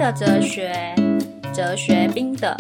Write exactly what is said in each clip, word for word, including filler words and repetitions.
的哲学，哲学冰的。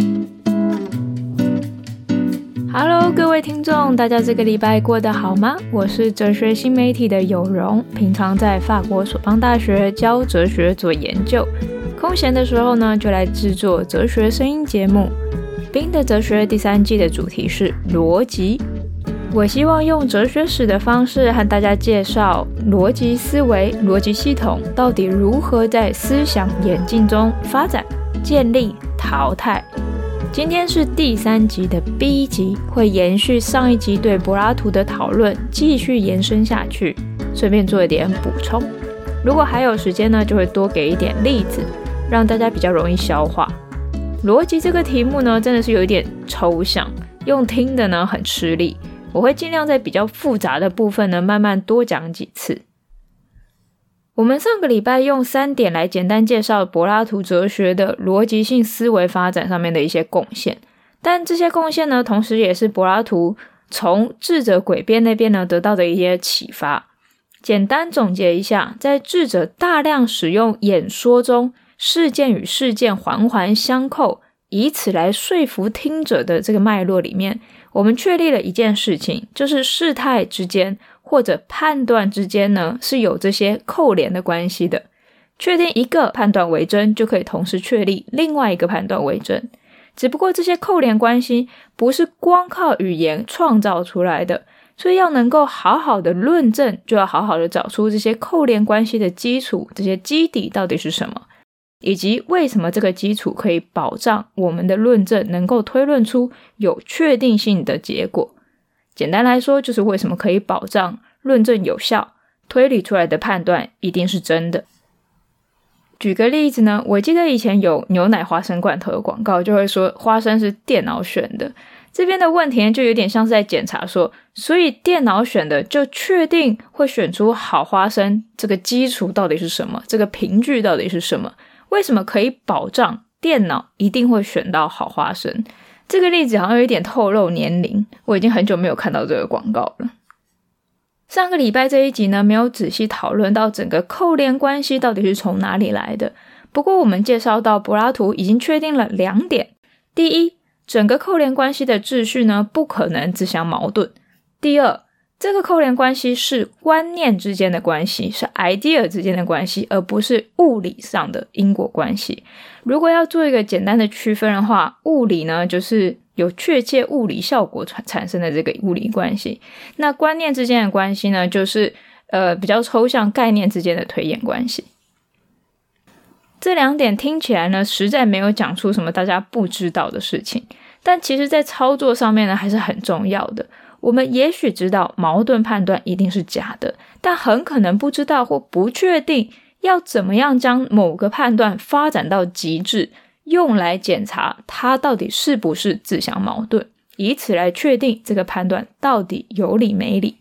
Hello， 各位听众，大家这个礼拜过得好吗？我是哲学新媒体的有容，平常在法国索邦大学教哲学做研究，空闲的时候呢，就来制作哲学声音节目。冰的哲学第三季的主题是逻辑。我希望用哲学史的方式和大家介绍逻辑思维、逻辑系统到底如何在思想演进中发展、建立、淘汰。今天是第三集的 B 集，会延续上一集对柏拉图的讨论，继续延伸下去，顺便做一点补充。如果还有时间呢，就会多给一点例子，让大家比较容易消化。逻辑这个题目呢，真的是有一点抽象，用听的呢很吃力。我会尽量在比较复杂的部分呢，慢慢多讲几次。我们上个礼拜用三点来简单介绍柏拉图哲学的逻辑性思维发展上面的一些贡献，但这些贡献呢，同时也是柏拉图从智者诡辩那边呢得到的一些启发。简单总结一下，在智者大量使用演说中事件与事件环环相扣，以此来说服听者的这个脉络里面，我们确立了一件事情，就是事态之间或者判断之间呢是有这些扣连的关系的。确定一个判断为真，就可以同时确立另外一个判断为真。只不过这些扣连关系不是光靠语言创造出来的，所以要能够好好的论证，就要好好的找出这些扣连关系的基础，这些基底到底是什么，以及为什么这个基础可以保障我们的论证能够推论出有确定性的结果。简单来说，就是为什么可以保障论证有效，推理出来的判断一定是真的。举个例子呢，我记得以前有牛奶花生罐头的广告，就会说花生是电脑选的。这边的问题就有点像是在检查说，所以电脑选的就确定会选出好花生，这个基础到底是什么？这个凭据到底是什么？为什么可以保障电脑一定会选到好花生？这个例子好像有一点透露年龄，我已经很久没有看到这个广告了。上个礼拜这一集呢，没有仔细讨论到整个扣连关系到底是从哪里来的。不过我们介绍到柏拉图已经确定了两点。第一，整个扣连关系的秩序呢，不可能自相矛盾。第二，这个扣连关系是观念之间的关系，是 idea 之间的关系，而不是物理上的因果关系。如果要做一个简单的区分的话，物理呢就是有确切物理效果产生的这个物理关系，那观念之间的关系呢，就是呃比较抽象概念之间的推演关系。这两点听起来呢，实在没有讲出什么大家不知道的事情，但其实在操作上面呢，还是很重要的。我们也许知道矛盾判断一定是假的，但很可能不知道或不确定要怎么样将某个判断发展到极致，用来检查它到底是不是自相矛盾，以此来确定这个判断到底有理没理。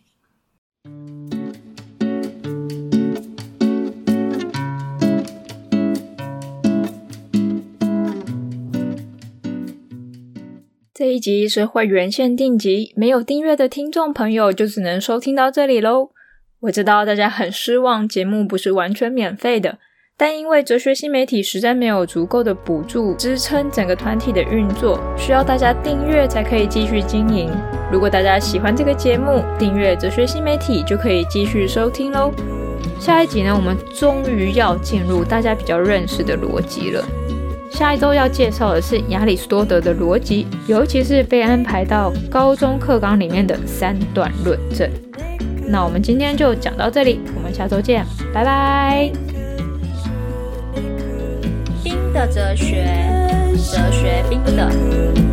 这一集是会员限定集，没有订阅的听众朋友就只能收听到这里咯。我知道大家很失望，节目不是完全免费的，但因为哲学新媒体实在没有足够的补助支撑整个团体的运作，需要大家订阅才可以继续经营。如果大家喜欢这个节目，订阅哲学新媒体就可以继续收听咯。下一集呢，我们终于要进入大家比较认识的逻辑了。下一周要介绍的是亚里士多德的逻辑，尤其是被安排到高中课纲里面的三段论证。那我们今天就讲到这里，我们下周见，拜拜。 冰的哲学，哲学冰的。